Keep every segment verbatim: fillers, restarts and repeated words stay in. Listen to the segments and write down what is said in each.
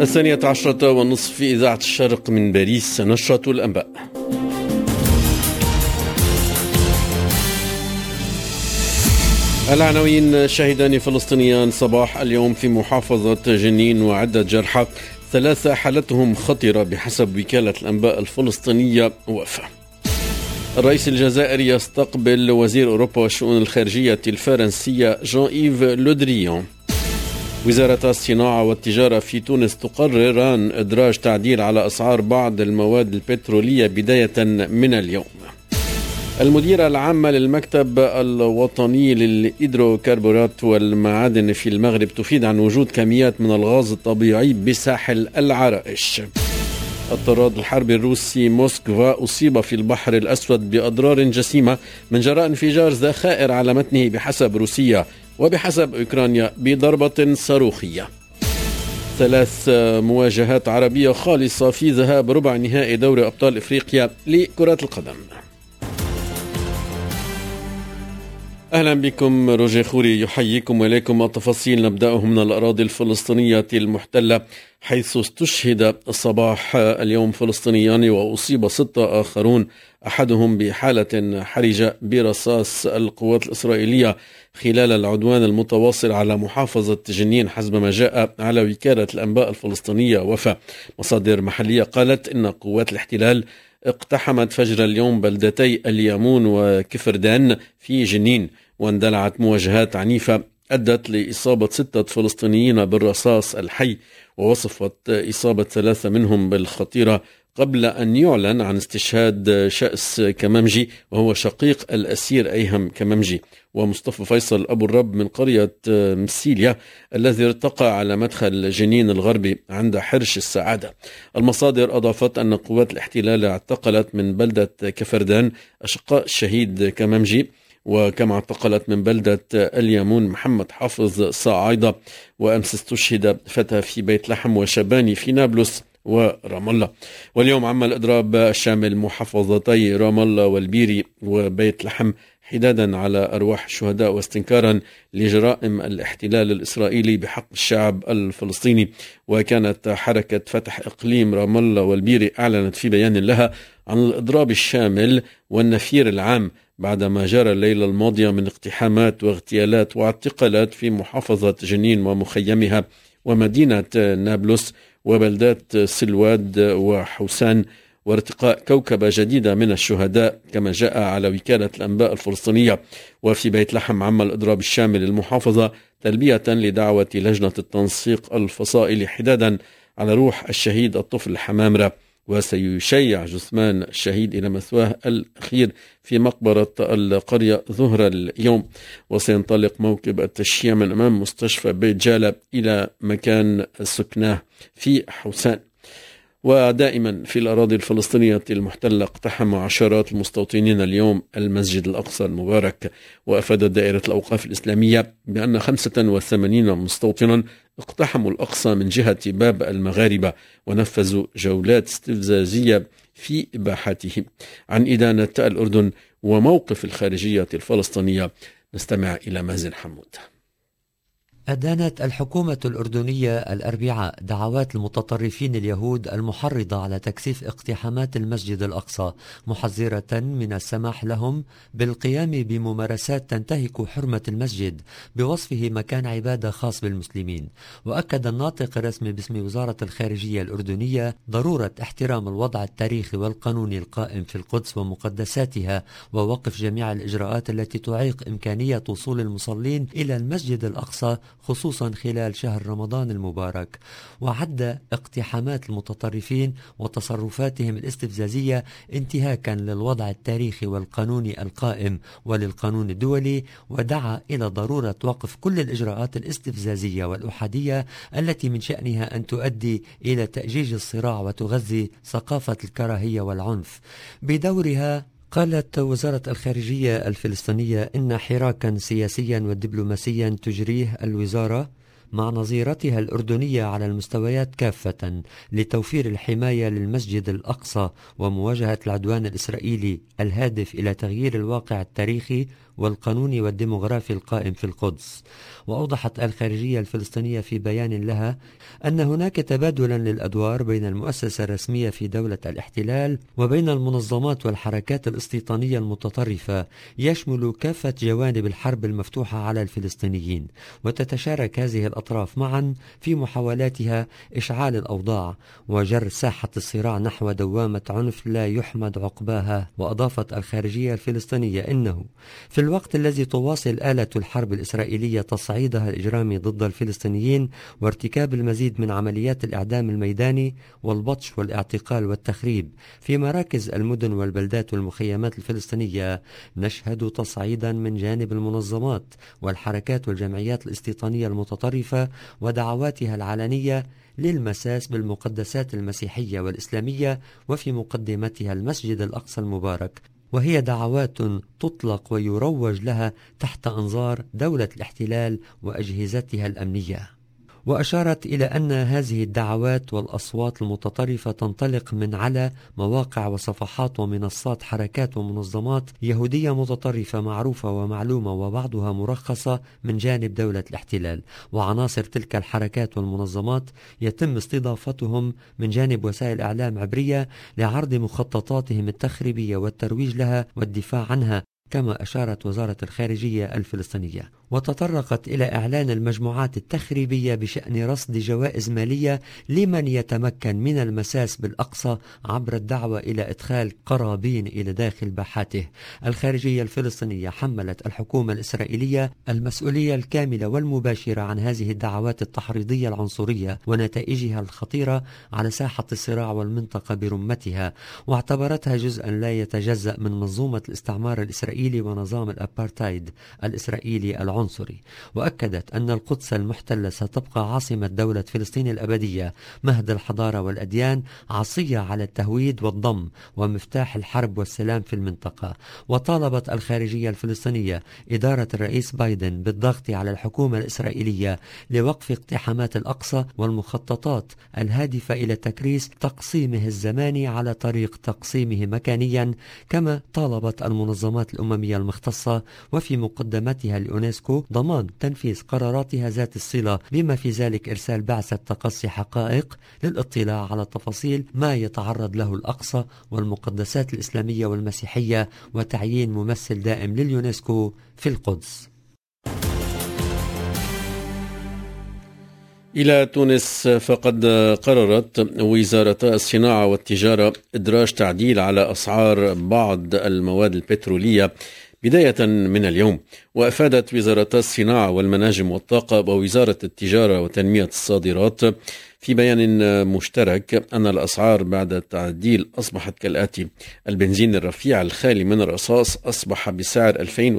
الثانية عشرة والنصف في إذاعة الشرق من باريس، نشرة الأنباء. العناوين: شهدان فلسطينيان صباح اليوم في محافظة جنين وعدة جرحى، ثلاثة حالتهم خطرة بحسب وكالة الأنباء الفلسطينية وفاة. الرئيس الجزائري يستقبل وزير أوروبا والشؤون الخارجية الفرنسية جان إيف لودريان. وزارة الصناعة والتجارة في تونس تقرران إدراج تعديل على أسعار بعض المواد البترولية بداية من اليوم. المديرة العامة للمكتب الوطني للهيدروكربورات والمعادن في المغرب تفيد عن وجود كميات من الغاز الطبيعي بساحل العرائش. الطراد الحربي الروسي موسكفا أصيب في البحر الأسود بأضرار جسيمة من جراء انفجار ذخائر على متنه بحسب روسيا، وبحسب أوكرانيا بضربة صاروخية. ثلاث مواجهات عربية خالصة في ذهاب ربع نهائي دوري أبطال إفريقيا لكرة القدم. أهلا بكم، روجي خوري يحييكم وإليكم التفاصيل. نبدأه من الأراضي الفلسطينية المحتلة، حيث استشهد صباح اليوم فلسطينيان وأصيب ستة آخرون، أحدهم بحالة حرجة برصاص القوات الإسرائيلية خلال العدوان المتواصل على محافظة جنين، حسب ما جاء على وكالة الأنباء الفلسطينية وفاة. مصادر محلية قالت إن قوات الاحتلال اقتحمت فجر اليوم بلدتي اليامون وكفردان في جنين، واندلعت مواجهات عنيفة أدت لإصابة ستة فلسطينيين بالرصاص الحي، ووصفت إصابة ثلاثة منهم بالخطيرة، قبل أن يعلن عن استشهاد شأس كمامجي وهو شقيق الأسير أيهم كمامجي ومصطفى فيصل أبو الرب من قرية مسيليا الذي ارتقى على مدخل جنين الغربي عند حرش السعادة. المصادر أضافت أن قوات الاحتلال اعتقلت من بلدة كفردان أشقاء الشهيد كمامجي، وكما اعتقلت من بلدة اليامون محمد حافظ صاعيدة، وأمس استشهد فتى في بيت لحم وشباني في نابلس ورام الله. واليوم عم الإضراب الشامل محافظتي رام الله والبيري وبيت لحم حدادا على أرواح الشهداء واستنكارا لجرائم الاحتلال الإسرائيلي بحق الشعب الفلسطيني. وكانت حركة فتح إقليم رام الله والبيري أعلنت في بيان لها عن الإضراب الشامل والنفير العام بعدما جرى الليلة الماضية من اقتحامات واغتيالات واعتقالات في محافظة جنين ومخيمها ومدينة نابلس وبلدات سلواد وحوسان، وارتقاء كوكبة جديدة من الشهداء كما جاء على وكالة الأنباء الفلسطينية. وفي بيت لحم عم الإضراب الشامل المحافظة تلبية لدعوة لجنة التنسيق الفصائلي حدادا على روح الشهيد الطفل حمامرة، وسيشيع جثمان الشهيد إلى مثواه الأخير في مقبرة القرية ظهر اليوم، وسينطلق موكب التشييع من أمام مستشفى بيت جالة إلى مكان سكناه في حوسان. ودائما في الأراضي الفلسطينية المحتلة اقتحم عشرات المستوطنين اليوم المسجد الأقصى المبارك، وأفادت دائرة الأوقاف الإسلامية بأن خمسة وثمانين مستوطنا اقتحموا الأقصى من جهة باب المغاربة ونفذوا جولات استفزازية في إباحته. عن إدانة الأردن وموقف الخارجية الفلسطينية نستمع إلى مازن حمود. أدانت الحكومة الأردنية الأربعاء دعوات المتطرفين اليهود المحرضة على تكثيف اقتحامات المسجد الأقصى، محذرة من السماح لهم بالقيام بممارسات تنتهك حرمة المسجد بوصفه مكان عبادة خاص بالمسلمين. وأكد الناطق الرسمي باسم وزارة الخارجية الأردنية ضرورة احترام الوضع التاريخي والقانوني القائم في القدس ومقدساتها، ووقف جميع الإجراءات التي تعيق إمكانية وصول المصلين إلى المسجد الأقصى خصوصا خلال شهر رمضان المبارك. وعد اقتحامات المتطرفين وتصرفاتهم الاستفزازية انتهاكا للوضع التاريخي والقانوني القائم وللقانون الدولي، ودعا إلى ضرورة وقف كل الإجراءات الاستفزازية والأحادية التي من شأنها أن تؤدي إلى تأجيج الصراع وتغذي ثقافة الكراهية والعنف. بدورها قالت وزارة الخارجية الفلسطينية إن حراكا سياسيا ودبلوماسيا تجريه الوزارة مع نظيرتها الأردنية على المستويات كافة لتوفير الحماية للمسجد الأقصى ومواجهة العدوان الإسرائيلي الهادف إلى تغيير الواقع التاريخي والقانوني والديمغرافي القائم في القدس. وأوضحت الخارجية الفلسطينية في بيان لها أن هناك تبادلا للأدوار بين المؤسسة الرسمية في دولة الاحتلال وبين المنظمات والحركات الاستيطانية المتطرفة يشمل كافة جوانب الحرب المفتوحة على الفلسطينيين، وتتشارك هذه الأطراف معا في محاولاتها إشعال الأوضاع وجر ساحة الصراع نحو دوامة عنف لا يحمد عقباها. وأضافت الخارجية الفلسطينية إنه في الوقت الذي تواصل آلة الحرب الإسرائيلية تصعيدها الإجرامي ضد الفلسطينيين وارتكاب المزيد من عمليات الإعدام الميداني والبطش والاعتقال والتخريب في مراكز المدن والبلدات والمخيمات الفلسطينية، نشهد تصعيدا من جانب المنظمات والحركات والجمعيات الاستيطانية المتطرفة ودعواتها العلنية للمساس بالمقدسات المسيحية والإسلامية وفي مقدمتها المسجد الأقصى المبارك، وهي دعوات تطلق ويروج لها تحت أنظار دولة الاحتلال وأجهزتها الأمنية. وأشارت إلى أن هذه الدعوات والأصوات المتطرفة تنطلق من على مواقع وصفحات ومنصات حركات ومنظمات يهودية متطرفة معروفة ومعلومة وبعضها مرخصة من جانب دولة الاحتلال، وعناصر تلك الحركات والمنظمات يتم استضافتهم من جانب وسائل إعلام عبرية لعرض مخططاتهم التخريبية والترويج لها والدفاع عنها، كما أشارت وزارة الخارجية الفلسطينية. وتطرقت إلى إعلان المجموعات التخريبية بشأن رصد جوائز مالية لمن يتمكن من المساس بالأقصى عبر الدعوة إلى إدخال قرابين إلى داخل باحاته. الخارجية الفلسطينية حملت الحكومة الإسرائيلية المسؤولية الكاملة والمباشرة عن هذه الدعوات التحريضية العنصرية ونتائجها الخطيرة على ساحة الصراع والمنطقة برمتها، واعتبرتها جزءا لا يتجزأ من منظومة الاستعمار الإسرائيلي ونظام الأبارتايد الإسرائيلي العنصري. وأكدت أن القدس المحتلة ستبقى عاصمة دولة فلسطين الأبدية، مهد الحضارة والأديان، عصية على التهويد والضم ومفتاح الحرب والسلام في المنطقة. وطالبت الخارجية الفلسطينية إدارة الرئيس بايدن بالضغط على الحكومة الإسرائيلية لوقف اقتحامات الأقصى والمخططات الهادفة إلى تكريس تقسيمه الزماني على طريق تقسيمه مكانيا، كما طالبت المنظمات الأممية المختصة وفي مقدمتها اليونسكو ضمان تنفيذ قراراتها ذات الصلة، بما في ذلك إرسال بعثة تقصي حقائق للاطلاع على تفاصيل ما يتعرض له الأقصى والمقدسات الإسلامية والمسيحية، وتعيين ممثل دائم لليونسكو في القدس. إلى تونس، فقد قررت وزارة الصناعة والتجارة إدراج تعديل على أسعار بعض المواد البترولية بداية من اليوم. وأفادت وزارة الصناعة والمناجم والطاقة ووزارة التجارة وتنمية الصادرات في بيان مشترك أن الأسعار بعد التعديل أصبحت كالآتي: البنزين الرفيع الخالي من الرصاص أصبح بسعر ألفين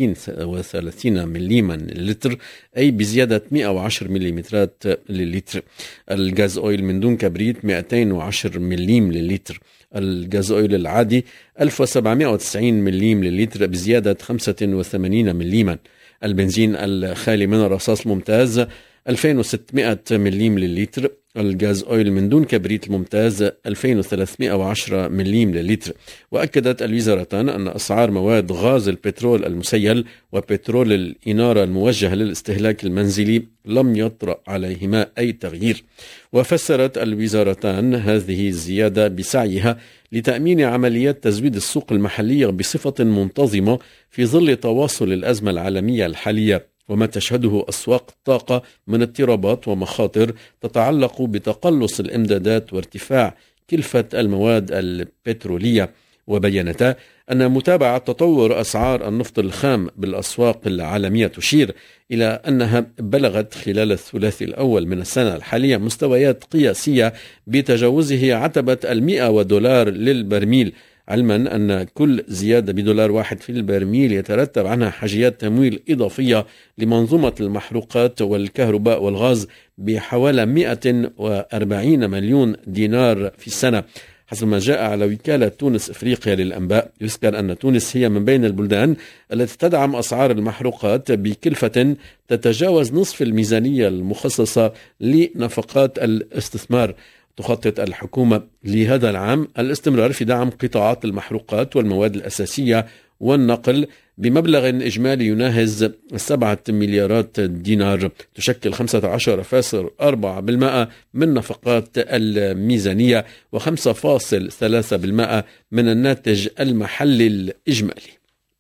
وثلاثين مليما للتر، أي بزيادة مئة وعشرة مليمترات للتر. الغاز أويل من دون كبريت مئتين وعشرة مليم للتر. الغاز أويل العادي ألف وسبعمئة وتسعين مليم للتر بزيادة خمسة وثمانين مليما. البنزين الخالي من الرصاص الممتاز ألفين وستمئة مليم للتر. الغاز أويل من دون كبريت الممتاز ألفين وثلاثمئة وعشرة مليم للتر. وأكدت الوزارتان أن أسعار مواد غاز البترول المسيل وبترول الإنارة الموجهة للاستهلاك المنزلي لم يطرأ عليهما أي تغيير. وفسرت الوزارتان هذه الزيادة بسعيها لتأمين عمليات تزويد السوق المحلية بصفة منتظمة في ظل تواصل الأزمة العالمية الحالية وما تشهده أسواق الطاقة من اضطرابات ومخاطر تتعلق بتقلص الإمدادات وارتفاع كلفة المواد البترولية. وبينتا أن متابعة تطور أسعار النفط الخام بالأسواق العالمية تشير إلى أنها بلغت خلال الثلاثي الأول من السنة الحالية مستويات قياسية بتجاوزه عتبة المئة دولار للبرميل، علما أن كل زيادة بدولار واحد في البرميل يترتب عنها حاجيات تمويل إضافية لمنظومة المحروقات والكهرباء والغاز بحوالي مئة وأربعين مليون دينار في السنة، حسب ما جاء على وكالة تونس إفريقيا للأنباء. يذكر أن تونس هي من بين البلدان التي تدعم أسعار المحروقات بكلفة تتجاوز نصف الميزانية المخصصة لنفقات الاستثمار. تخطط الحكومة لهذا العام الاستمرار في دعم قطاعات المحروقات والمواد الأساسية والنقل بمبلغ إجمالي يناهز سبعة مليارات دينار، تشكل خمسة عشر فاصلة أربعة بالمئة من نفقات الميزانية وخمسة فاصلة ثلاثة بالمئة من الناتج المحلي الإجمالي.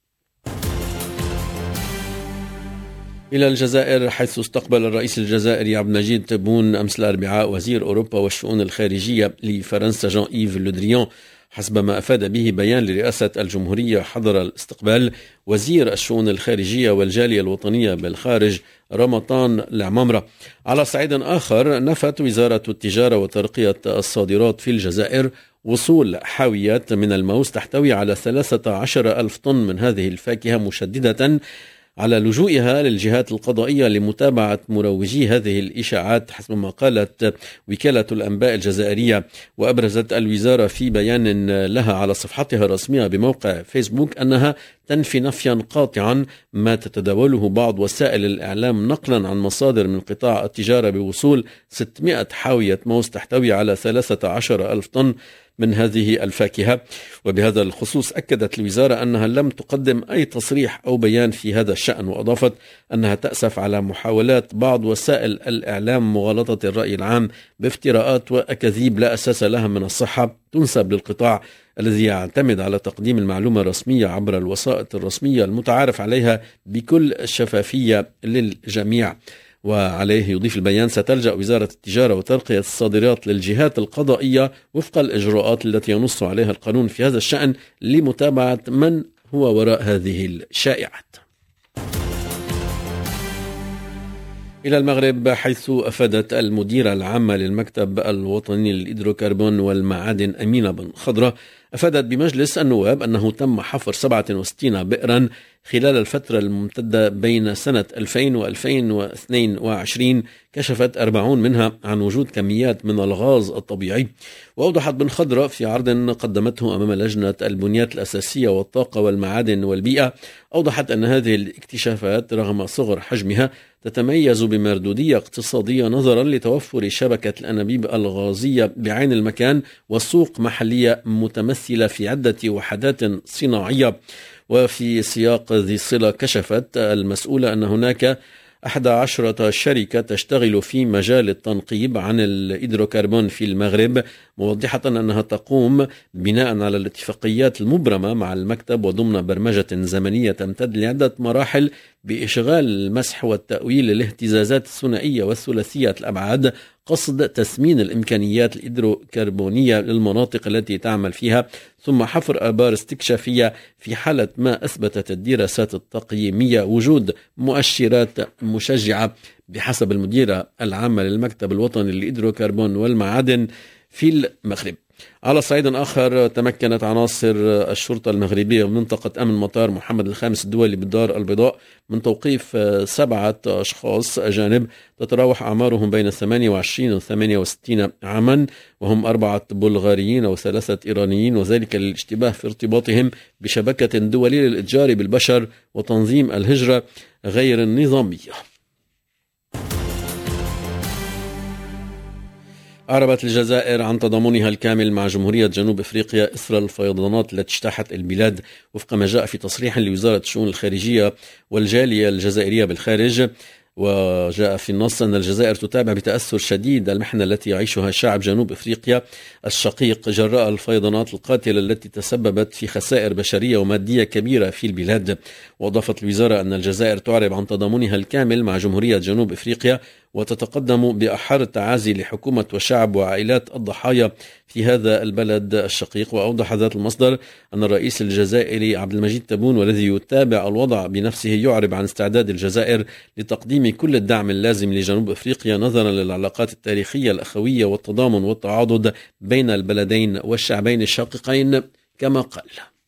إلى الجزائر، حيث استقبل الرئيس الجزائري عبد المجيد تبون أمس الأربعاء وزير أوروبا والشؤون الخارجية لفرنسا جان إيف لودريان. حسب ما أفاد به بيان لرئاسة الجمهورية، حضر الاستقبال وزير الشؤون الخارجية والجالية الوطنية بالخارج رمضان العمامرة. على صعيد آخر، نفت وزارة التجارة وترقية الصادرات في الجزائر وصول حاويات من الموز تحتوي على ثلاثة عشر ألف طن من هذه الفاكهة، مشددة على لجوئها للجهات القضائية لمتابعة مروجي هذه الإشاعات حسب ما قالت وكالة الأنباء الجزائرية. وأبرزت الوزارة في بيان لها على صفحتها الرسمية بموقع فيسبوك أنها تنفي نفيا قاطعا ما تتداوله بعض وسائل الإعلام نقلا عن مصادر من قطاع التجارة بوصول ستمائة حاوية موز تحتوي على ثلاثة عشر ألف طن من هذه الفاكهة. وبهذا الخصوص أكدت الوزارة أنها لم تقدم أي تصريح أو بيان في هذا الشأن، وأضافت أنها تأسف على محاولات بعض وسائل الإعلام مغالطة الرأي العام بافتراءات وأكاذيب لا أساس لها من الصحة تنسب للقطاع الذي يعتمد على تقديم المعلومة الرسمية عبر الوسائط الرسمية المتعارف عليها بكل شفافية للجميع. وعليه يضيف البيان: ستلجأ وزارة التجارة وترقية الصادرات للجهات القضائية وفق الإجراءات التي ينص عليها القانون في هذا الشأن لمتابعة من هو وراء هذه الشائعات. إلى المغرب، حيث أفادت المديرة العامة للمكتب الوطني للإيدروكربون والمعادن أمينة بن خضرة أفادت بمجلس النواب أنه تم حفر سبعة وستين بئرا خلال الفترة الممتدة بين سنة ألفين وألفين واثنين وعشرين، كشفت أربعون منها عن وجود كميات من الغاز الطبيعي. وأوضحت بن خضرة في عرض قدمته أمام لجنة البنيات الأساسية والطاقة والمعادن والبيئة، أوضحت أن هذه الاكتشافات رغم صغر حجمها تتميز بمردودية اقتصادية نظرا لتوفر شبكة الأنابيب الغازية بعين المكان والسوق محلية متمثلة في عدة وحدات صناعية. وفي سياق ذي الصلة، كشفت المسؤولة أن هناك أحد عشرة شركة تشتغل في مجال التنقيب عن الإيدروكربون في المغرب، موضحة أنها تقوم بناء على الاتفاقيات المبرمة مع المكتب وضمن برمجة زمنية تمتد لعدة مراحل بإشغال المسح والتأويل الاهتزازات الثنائية والثلاثية الأبعاد قصد تثمين الإمكانيات الإيدروكربونية للمناطق التي تعمل فيها، ثم حفر آبار استكشافية في حالة ما أثبتت الدراسات التقييمية وجود مؤشرات مشجعة بحسب المديرة العامة للمكتب الوطني للإيدروكربون والمعادن في المغرب. على صعيد آخر، تمكنت عناصر الشرطة المغربية بمنطقة أمن مطار محمد الخامس الدولي بالدار البيضاء من توقيف سبعة أشخاص أجانب تتراوح أعمارهم بين ثمانية وعشرين و ثمانية وستين عاما، وهم أربعة بلغاريين وثلاثة إيرانيين، وذلك للاشتباه في ارتباطهم بشبكة دولية للإتجار بالبشر وتنظيم الهجرة غير النظامية. أعربت الجزائر عن تضامنها الكامل مع جمهورية جنوب أفريقيا إثر الفيضانات التي اجتاحت البلاد، وفق ما جاء في تصريح لوزارة الشؤون الخارجية والجالية الجزائرية بالخارج. وجاء في النص أن الجزائر تتابع بتأثر شديد المحنة التي يعيشها شعب جنوب أفريقيا الشقيق جراء الفيضانات القاتلة التي تسببت في خسائر بشرية ومادية كبيرة في البلاد. وأضافت الوزارة أن الجزائر تعرب عن تضامنها الكامل مع جمهورية جنوب أفريقيا وتتقدم بأحر التعازي لحكومة وشعب وعائلات الضحايا في هذا البلد الشقيق. وأوضح ذات المصدر أن الرئيس الجزائري عبد المجيد تبون والذي يتابع الوضع بنفسه يعرب عن استعداد الجزائر لتقديم كل الدعم اللازم لجنوب أفريقيا نظرا للعلاقات التاريخية الأخوية والتضامن والتعاضد بين البلدين والشعبين الشقيقين كما قال.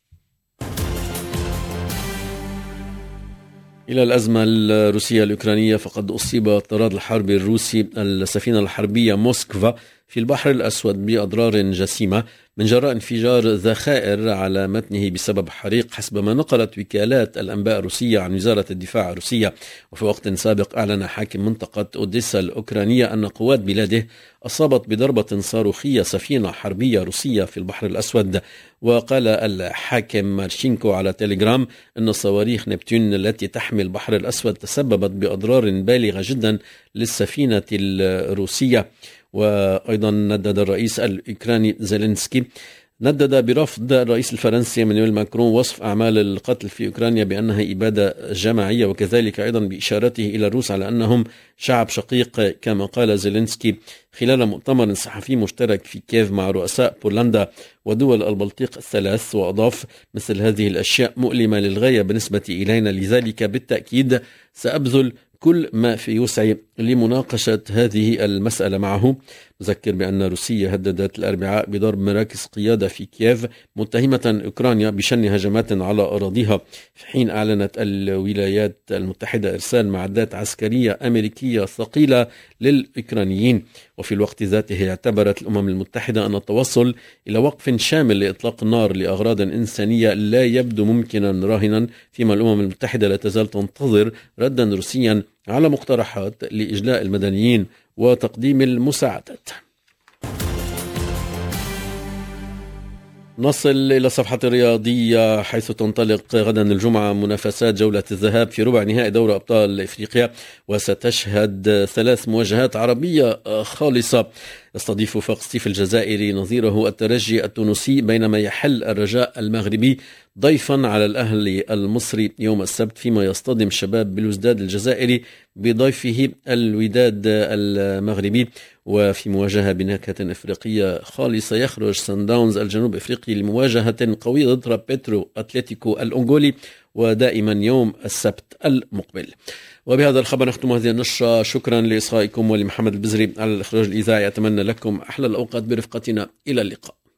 إلى الأزمة الروسية الأوكرانية، فقد أصيب الطراد الحربي الروسي السفينة الحربية موسكفا في البحر الأسود بأضرار جسيمة من جراء انفجار ذخائر على متنه بسبب حريق، حسب ما نقلت وكالات الأنباء الروسية عن وزارة الدفاع الروسية. وفي وقت سابق أعلن حاكم منطقة أوديسا الأوكرانية أن قوات بلاده أصابت بضربة صاروخية سفينة حربية روسية في البحر الأسود. وقال الحاكم مارشينكو على تيليجرام أن صواريخ نبتون التي تحمي البحر الأسود تسببت بأضرار بالغة جدا للسفينة الروسية. وأيضا ندد الرئيس الأوكراني زيلينسكي ندد برفض الرئيس الفرنسي إيمانويل ماكرون وصف أعمال القتل في أوكرانيا بأنها إبادة جماعية، وكذلك أيضا بإشارته إلى الروس على أنهم شعب شقيق كما قال زيلينسكي خلال مؤتمر صحفي مشترك في كييف مع رؤساء بولندا ودول البلطيق الثلاث. وأضاف: مثل هذه الأشياء مؤلمة للغاية بالنسبة إلينا، لذلك بالتأكيد سأبذل كل ما في وسعي لمناقشة هذه المسألة معه، مذكر بأن روسيا هددت الأربعاء بضرب مراكز قيادة في كييف متهمة أوكرانيا بشن هجمات على أراضيها، في حين أعلنت الولايات المتحدة إرسال معدات عسكرية أمريكية ثقيلة للأوكرانيين. وفي الوقت ذاته اعتبرت الأمم المتحدة أن التوصل إلى وقف شامل لإطلاق النار لأغراض إنسانية لا يبدو ممكنا راهنا، فيما الأمم المتحدة لا تزال تنتظر ردا روسيا على مقترحات لإجلاء المدنيين وتقديم المساعدات. نصل إلى الصفحة الرياضية، حيث تنطلق غدا الجمعة منافسات جولة الذهاب في ربع نهائي دوري أبطال إفريقيا، وستشهد ثلاث مواجهات عربية خالصة. يستضيف وفاق سطيف الجزائري نظيره الترجي التونسي، بينما يحل الرجاء المغربي ضيفا على الأهلي المصري يوم السبت، فيما يصطدم شباب بلوزداد الجزائري بضيفه الوداد المغربي. وفي مواجهة بنكهة إفريقية خالصة يخرج سان داونز الجنوب إفريقي لمواجهة قوية ضد بيترو أتلتيكو الأنغولي، ودائما يوم السبت المقبل. وبهذا الخبر نختم هذه النشرة. شكرا لإصغائكم ولمحمد البزري على الإخراج الإذاعي. أتمنى لكم أحلى الأوقات برفقتنا. إلى اللقاء.